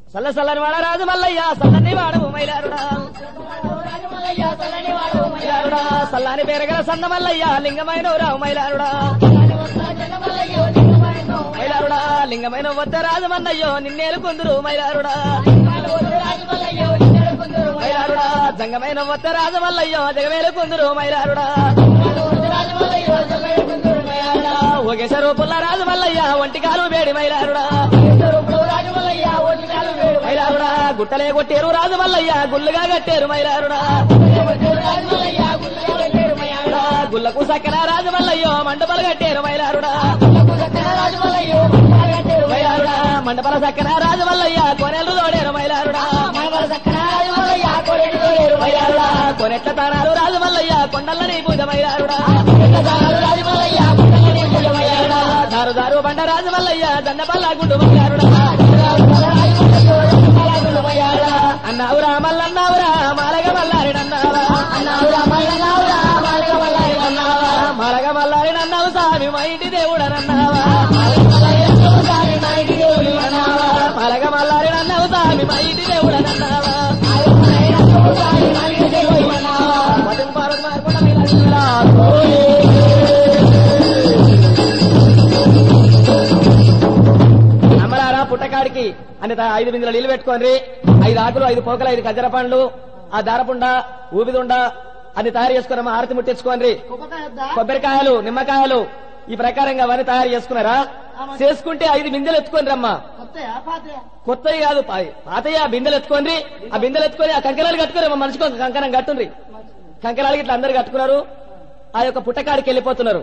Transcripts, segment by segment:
సల్లని వాడ రాజు మల్లయ్య సల్లని వాడవు మైలారుడా సల్లాని పేరగల సంద మల్లయ్య లింగమైన రావు మైలారుడా మైలారుడా లింగమైన వద్ద రాజమన్నయ్యో నిన్నేలు కొందురు మైలారుడా మైలారుడా జంగమైన వద్ద రాజమల్లయ్యో జగమేలు కొందురు మైలారుడా ఒకేసారి పుల్ల రాజు మల్లయ్య ఒంటికాలు వేడి మైలారుడా మైలారుడా గుట్టలే కొట్టేరు రాజు మల్లయ్య గుల్లుగా కట్టేరు మైలారుడా గుల్లకు సక్కన రాజు మల్లయ్యో మండపలు కట్టేరు మైలారుడా మైలారుడా మండపల సక్కన రాజు మల్లయ్య కొనేలు తోడేరు మైలారుడా మైలారుడా కొనెట్ల తానాలు రాజు మల్లయ్య కొండల్లని పూజ మైలారుడా దారు దారు బండ రాజు మల్లయ్య దండపల్ల గుండు మైలారుడా అన్నావురా మల్లన్నావురా మాలగ మల్లారినన్నావా మాలగ మల్లారినన్నావు స్వామి మా ఇంటి దేవుడనన్నావా మాలగ మల్లారినన్నావు స్వామి మా ఇంటి దేవుడనన్నావా అమ్మలారా పుట్టకాడికి అని 5 బిందెలు నీళ్లు పెట్టుకోండి 5 ఆకులు 5 పోకలు 5 గజ్జర పండ్లు ఆ దారపుండ ఊబిదుండ అది తయారు చేసుకున్నామా ఆరతి ముట్టించుకోండి కొబ్బరికాయలు నిమ్మకాయలు ఈ ప్రకారంగా అవన్నీ తయారు చేసుకున్నారా చేసుకుంటే 5 బిందెలు ఎత్తుకోండి రమ్మా కొత్తవి కాదు పాతయ్య బిందెలు ఎత్తుకోండి ఆ బిందెలు ఎత్తుకొని ఆ కంకణాలు కట్టుకోరు మనిషికి ఒక కంకణం కట్టుండ్రి కంకణాలకి ఇట్లా అందరు కట్టుకున్నారు ఆ యొక్క పుట్టకాడికి వెళ్ళిపోతున్నారు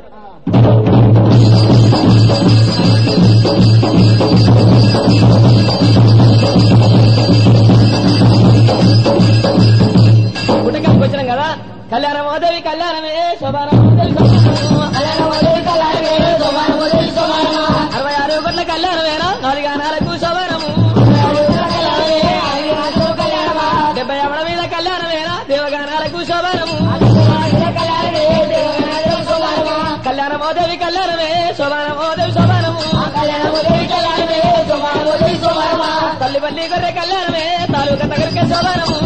పుట్టకాడికి వచ్చినాం కదా కళ్యాణమోదేవి కళ్యాణమే శోభానమోదేవి 66 కోట్ల కళ్యాణమేనా 4 గానాలకు శోభానము 70 మీద కళ్యాణమేనా దేవగానాలకు శోభానము కళ్యాణమోదేవి కళ్యాణమే శోభానమోదేవి శోభానము తల్లిపల్లి గొర్రె కళ్యాణమే తాలూకా దగ్గరికి శోభానము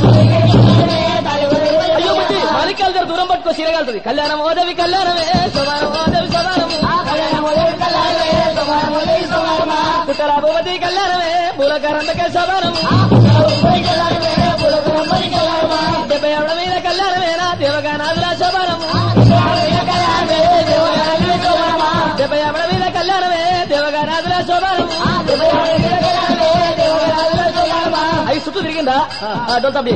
మాలికాల దగ్గర దూరం పట్టుకో సీరగలుగుతుంది కళ్యాణమోదేవి కళ్యాణమే శోభానమోదేవి శోభానము పుట్టరా భూపతి కళ్యాణమే పూలకరంతకే శోభానము 70 మీద కళ్యాణమేనా దేవగానాదుల శోభానము 70 మీద కళ్యాణమే దేవగానాదుల శోభానము అవి చుట్టూ తిరిగిందా డోల్తబ్బి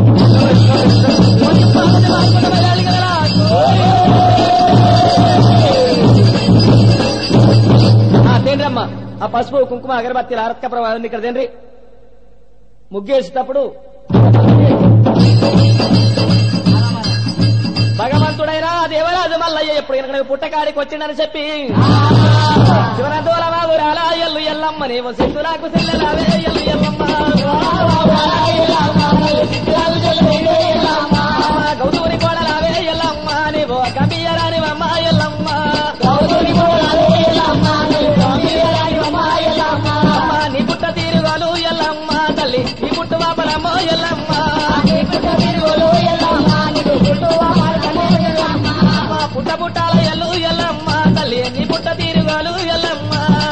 తేండ్రమ్మ ఆ పసుపు కుంకుమ అగరబత్తిల అరత్క ప్రభావం ఇక్కడ తేండ్రి ముగ్గేసేటప్పుడు భగవంతుడైనా దేవరాజు మల్లయ్య ఎప్పుడు ఇక్కడ పుట్టకాడికి వచ్చిందని చెప్పి శివనందోల బాబురాలా ఎల్లు ఎల్లమ్మ నీవు సిద్ధులకు చెల్లెలావే ఎల్లు ఎల్లమ్మ గౌతూరి కోడలావే ఎల్లమ్మ నీవు గంభీరానివమ్మ ఎల్లమ్మ నీ పుట్ట తీరుగోలు ఎల్లమ్మ తల్లి నీ పుట్టు వాపలమ్మ ఎల్లమ్మ పుట్ట పుట్టాల ఎల్లు ఎల్లమ్మ తల్లి నీ పుట్ట తీరుగోలు ఎల్లమ్మ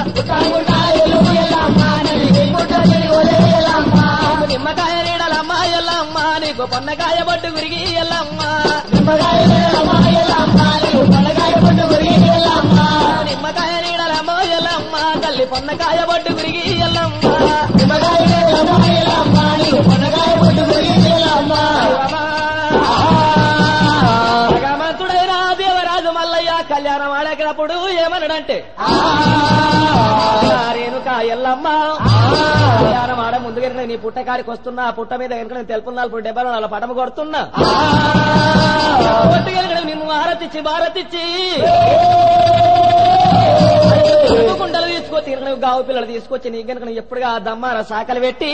నిమ్మకాయ నీడలమ్మ ఎల్లమ్మ నీకు పొన్నకాయ పట్టు గురిగి ఎల్లమ్మ నిమ్మకాయ నీడలమ్మ ఎల్లమ్మ తల్లి పొన్నకాయ పట్టు గురిగి ఎల్లమ్మ భగవంతుడైన దేవరాజు మల్లయ్య కళ్యాణం ఆడేటప్పుడు ఏమన్నాడంటే రేణుక ఎల్లమ్మ కళ్యాణం ఆడ ముందుగా నీ పుట్టకాడికి వస్తున్నా పుట్ట మీద కనుక నేను తెలుపున్నాను 70 వాళ్ళ పటము కొడుతున్నా కొట్టుకెళ్ళి నిన్ను భారతిచ్చి కుండలు తీసుకొచ్చి గావు పిల్లలు తీసుకొచ్చి నీ కనుక ఎప్పుడుగా దమ్మాన శాఖలు పెట్టి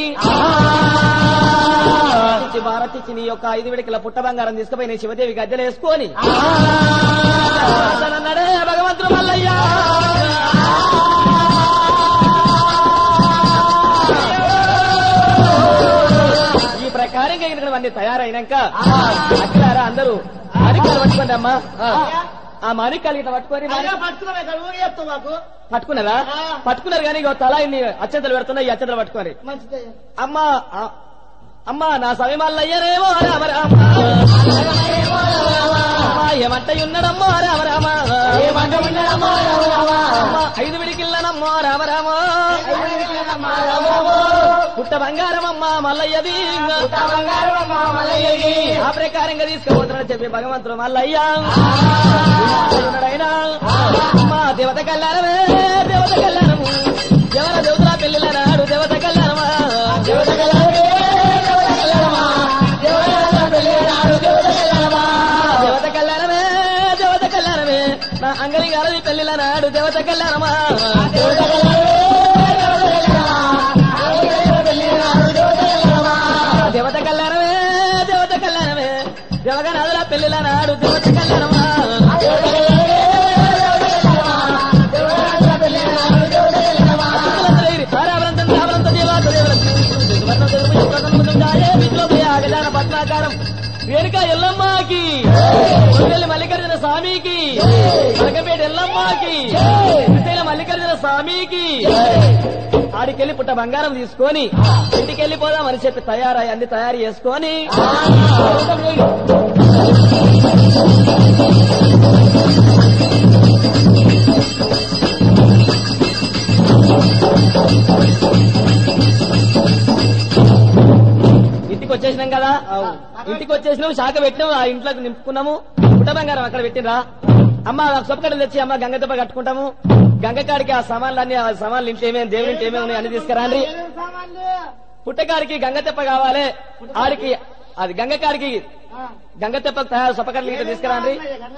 భారతిచ్చి నీ యొక్క 5 విడికల పుట్ట బంగారం తీసుకుపోయి నీ శివదేవి గద్దెలు వేసుకొని అన్నాడే భగవంతుడు మల్లయ్య కార్యంగా అన్ని తయారైనాక అక్కలారా అందరూ మాణిక్యాలు పట్టుకోండి అమ్మా. ఆ మాణిక్యాలు ఇట్లా పట్టుకొని పట్టుకున్నారా? పట్టుకున్నారు కానీ ఇక తల ఇన్ని అత్యంతలు పెడుతున్నాయి. ఈ అత్యంతలు పట్టుకొని అమ్మా అమ్మా నా సమయమాల్లో అయ్యారేమో రామ రామ ఏమంటయున్నాడమ్మో రామ రామ ఐదు విడికిల్లనమ్మో రామ రామ పుట్ట బంగారమమ్మా మల్లయ్యది ఆ ప్రకారంగా తీసుకుపోతున్నా చెప్పి భగవంతుడు మల్లయ్యా అమ్మా దేవత కళ్యాణమే దేవత కళ్యాణము ఎవర దేవతల పెళ్లిల నాడు దేవత కళ్యాణమా దేవత కళ్యాణమే దేవత కళ్యాణమే దేవత కళ్యాణమే నా అంగలి గారది పెళ్లిల నాడు దేవత కళ్యాణమా దేవత కళ్యాణమే దేవత కళ్యాణమే దేవగనాథుల పెళ్లిల నాడు దేవత కళ్యాణమా పద్మాకారం వేరుక ఎల్లమ్మకి మల్లికార్జున స్వామికి మలకపేట ఎల్లమ్మకి మల్లికార్జున స్వామికి ఆడికెళ్ళి పుట్ట బంగారం తీసుకొని ఇంటికి వెళ్ళిపోదామని చెప్పి తయారై అన్ని తయారు చేసుకొని ఇంటికి వచ్చేసినాం కదా. ఇంటికి వచ్చేసినాము, శాఖ పెట్టినాము, ఆ ఇంట్లోకి నింపుకున్నాము. పుట్ట బంగారం అక్కడ పెట్టినరా అమ్మ సొప్పకట్టలు తెచ్చి అమ్మ గంగ దెబ్బ కట్టుకుంటాము. గంగకాడికి ఆ సామాన్లు ఇంట్లో ఏమేమి దేవుడి ఇంట్లో ఏమేమి ఉన్నాయి అన్ని తీసుకురాండి. పుట్టకాడికి గంగ తెప్ప కావాలి. ఆడికి అది గంగకాడికి గంగ తెప్పకు తయారు సొప్పకట్టలు ఇట్లా తీసుకురాండి.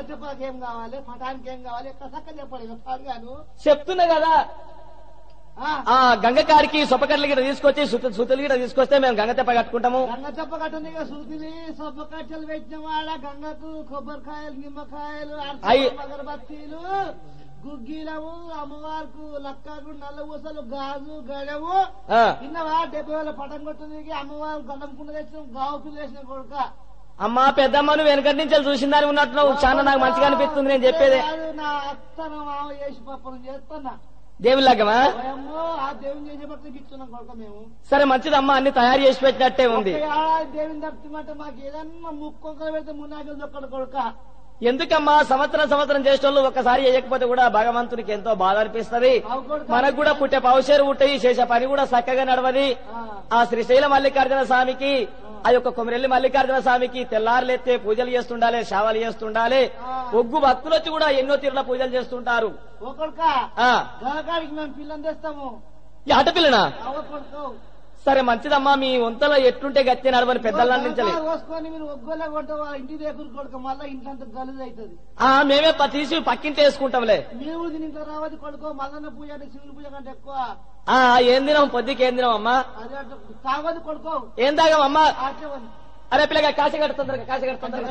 చెప్తున్నా కదా ఆ గంగకాడికి సొప్పకట్టలు గిట్ట తీసుకొచ్చి సుతులు గిట్ట తీసుకొస్తే మేము గంగ తెప్ప కట్టుకుంటాము. గంగ తెప్ప కట్టని సుతులు సొప్పకట్టలు పెట్టిన వాళ్ళ గంగకు కొబ్బరికాయలు నిమ్మకాయలు అగరబత్తీలు గుగ్గీలము అమ్మవారికి లక్కకు నల్ల ఊసలు గాజు గడము ఇన్నవా 70,000 పటం కొట్టింది. అమ్మవారు గండంకుండా తెచ్చిన గావు పిల్లు వేసిన కొడుక అమ్మా పెద్దమ్మ నువ్వు వెనకటి నుంచి చూసిందని ఉన్నట్టు చాలా నాకు మంచిగా అనిపిస్తుంది. నేను చెప్పేది నా అత్తన మామ చేసి పప్పను చేస్తున్నా దేవుని లగ్గమా ఆ దేవుని చేసే పక్కన ఇస్తున్నాం కొడుక మేము. సరే మంచిదమ్మా అన్ని తయారు చేసి పెట్టినట్టే ఉంది. దేవుని తప్పిమంటే మాకు ఏదన్నా ముక్కొంకలు పెడితే మున్నాకలు దొక్కడు కొడుక. ఎందుకమ్మా సంవత్సరం చేసేటోళ్ళు ఒక్కసారి చేయకపోతే కూడా భగవంతునికి ఎంతో బాధ అనిపిస్తుంది. మనకు కూడా పుట్టే పౌషేరు పుట్టాయి, చేసే పని కూడా చక్కగా నడవది. ఆ శ్రీశైల మల్లికార్జున స్వామికి ఆ యొక్క కొమరెల్లి మల్లికార్జున స్వామికి తెల్లారులెత్తే పూజలు చేస్తుండాలి, సేవలు చేస్తుండాలి. ఒగ్గు భక్తులు వచ్చి కూడా ఎన్నో తీరుల పూజలు చేస్తుంటారు. మేము పిల్లని తెస్తాము. ఆటపిల్లనా? సరే మంచిదమ్మా మీ వంతలో ఎట్లుంటే గట్టి నడవని పెద్దల నుంచి ఇంటి దగ్గర కొడుకు మళ్ళీ ఇంట్లో గలుదు అవుతుంది. మేమే తీసి పక్కింటి వేసుకుంటాంలే. మేము దీంట్లో రావద్దు కొడుకో మల్లన్న పూజ అంటే శివుని పూజ కంటే ఎక్కువ. ఏం తినాం పొద్దుకి ఏం తినాం అమ్మా? తాగదు కొడుకో. ఏం తాగామమ్మా? అరే పిల్లగా కాశీ కడుతుందరు కాశీ కడుతుందరు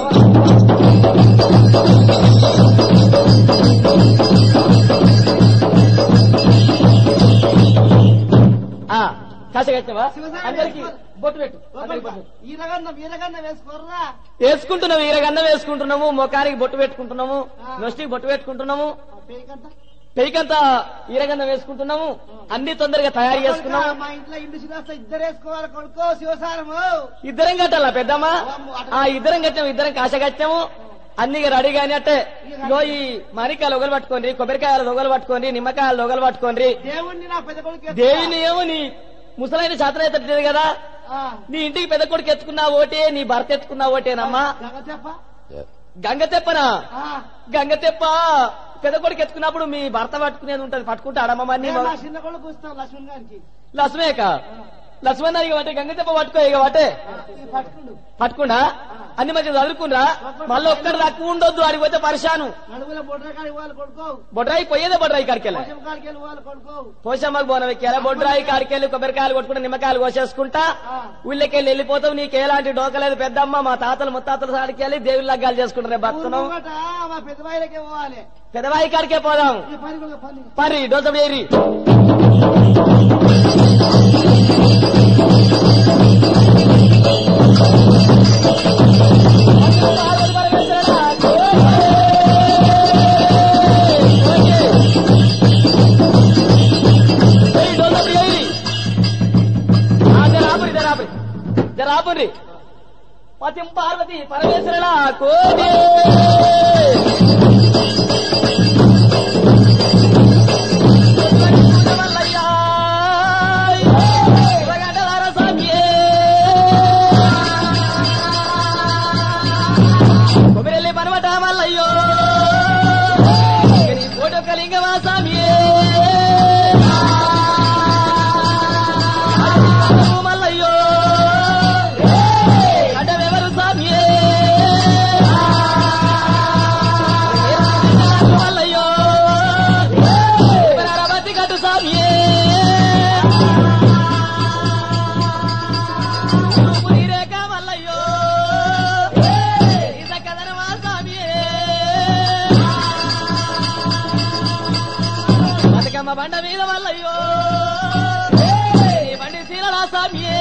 కాశీ కట్టినవా? అందరికి బొట్టు పెట్టు. వేసుకుంటున్నాము, ఈరగన్న వేసుకుంటున్నాము, ముఖానికి బొట్టు పెట్టుకుంటున్నాము, నొష్టికి బొట్టు పెట్టుకుంటున్నాము, పెయికంతా ఈరగన్న వేసుకుంటున్నాము. అన్ని తొందరగా తయారు చేసుకున్నాము. మా ఇంట్లో ఇద్దరు వేసుకోవాలి కొడుకో శివసారము. ఇద్దరం కట్టాలా పెద్దమ్మా? ఇద్దరం కట్టాము, ఇద్దరం కాశ కట్టాము. అన్ని రెడీ కానీ అట్టే ఈ మాణిక్యాలు ఒగలు పట్టుకోండి, కొబ్బరికాయలు ఒగలు పట్టుకోండి, నిమ్మకాయలు ఒగలు పట్టుకోండి. దేవుని ఏమో నీ ముసలైన శాతం ఎత్తట్లేదు కదా. నీ ఇంటికి పెద్ద కొడుకు ఎత్తుకున్నా ఓటే, నీ భర్త ఎత్తుకున్నా ఓటేనమ్మా. గంగ తెప్పనా? గంగ తెప్ప పెద్ద కొడుకు ఎత్తుకున్నప్పుడు మీ భర్త పట్టుకునేది ఉంటది, పట్టుకుంటాడమ్మా. చిన్న కొడుకు వస్తాం లక్ష్మణ్ గారికి. లక్ష్మేక లక్ష్మణ ఇక వాటే గంగ తెప్ప పట్టుకో. ఇక వాటే పట్టుకుండా అన్ని మంచిగా చదువుకున్నా. మళ్ళీ ఒక్కరు తక్కువ ఉండొద్దు, అడిగి పోతే పరిశాను. బొడ్రాయి పోయేదే బొడ్రాయి కాడికెళ్ళి పోషమ్మకు బోనం ఎక్కారా. బొడ్రాయి కాడికెళ్ళి కొబ్బరికాయలు కొట్టుకుంటా, నిమ్మకాయలు కోసేసుకుంటా ఊళ్ళకెళ్ళి వెళ్ళిపోతావు. నీకు ఎలాంటి డోకలేదు పెద్దమ్మ. మా తాతలు ముత్తాతల సాడికెళ్ళి దేవుళ్ళ లగ్గాలు చేసుకుంటారు. భక్తులు పెద్దవాయి కాడికే పోదాం. పని డోసం ఏరి జరాపురి పతిం పార్వతి పరమేశ్వరుల కోటి కొబ్బరిల్లి పనమట మల్లయ్యో ఫోటో కలింగమా స్వామియే మల్లయ్యో అడ్డవెవరు స్వామియే మల్లయ్యో బతి కట్టు స్వామియే రేఖ మల్లయ్యో ఇద కదనమా స్వామియే బతుకమ్మ బండ మీద మల్లయ్యో బండి సీలలా స్వామియే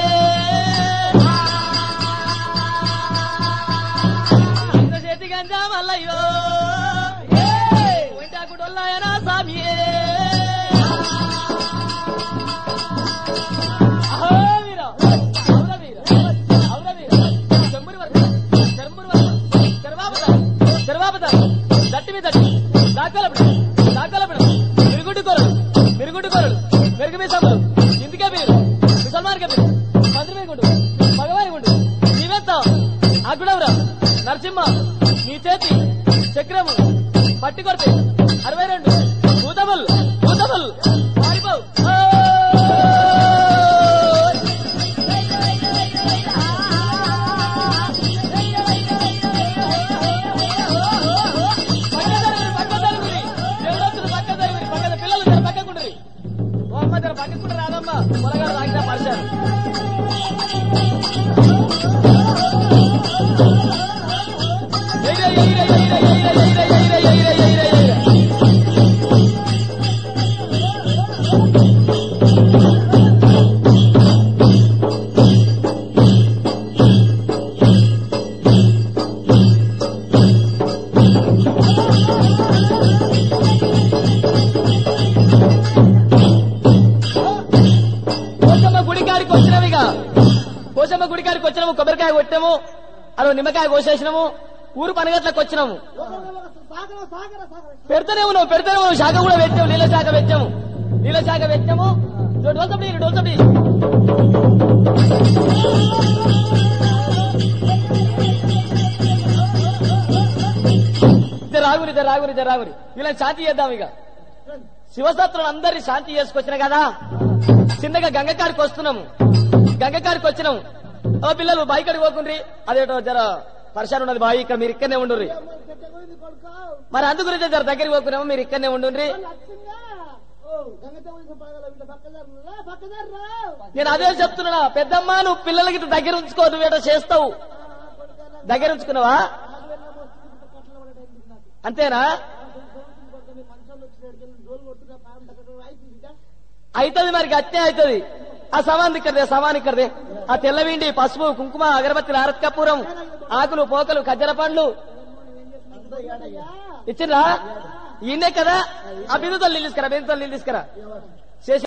చేతి గంజా మల్లయ్యో ఒంటాకుడొల్లాయనా స్వామియే మిరుగుడ్డుకోరలు మెరుగు మీ సభలు ఇందుకే మీరు ముసల్మాన్కే మీరు మంత్రి మీద గుండు మగవారి గుండు నీవెంత అగ్గుడవరా నరసింహ నీ చేతి చక్రము పట్టి కొడితే 62 భూతములు మారిపోవు పక్కకుండా రాదమ్మా పొలగారు రాగినా పరిచారు పోషమ్మ గుడికాడికి వచ్చినాము కొబ్బరికాయ కొట్టాము అదో నిమ్మకాయ కోసేసినాము ఊరు పనగట్లకు వచ్చినాము పెడతానే ఉన్నావు శాఖ కూడా పెట్టాము నీళ్ళ శాఖ పెట్టాము డోల్సపడి రాగురి ఇలా శాంతి చేద్దాం ఇక శివసత్రులు అందరినీ శాంతి చేసుకొచ్చినా కదా చిన్నగా గంగకాడికి వచ్చినాము ఓ పిల్లలు బాయికడికి పోకుండ్రి అదేటో జర పరిశాన్ ఉన్నది బాయి ఇక్కడ మీరు ఇక్కడనే ఉండుర్రి మరి అందు గురించి జర దగ్గరికి పోకున్నాము మీరు ఇక్కడనే ఉండుండ్రి నేను అదే చెప్తున్నా పెద్దమ్మ నువ్వు పిల్లలకి దగ్గర ఉంచుకో నువ్వేటో చేస్తావు దగ్గర ఉంచుకున్నావా అంతేనా అవుతుంది మరి గట్టే అవుతుంది ఆ సమాన్ ఇక్కడదే ఆ తెల్లవిండి పసుపు కుంకుమ అగరబత్తి హారతి కర్పూరం ఆకులు పోకలు ఖజ్జల పండ్లు ఇచ్చిండ్రా ఈయనే కదా ఆ బిందుతో నీళ్ళు తీసుకురా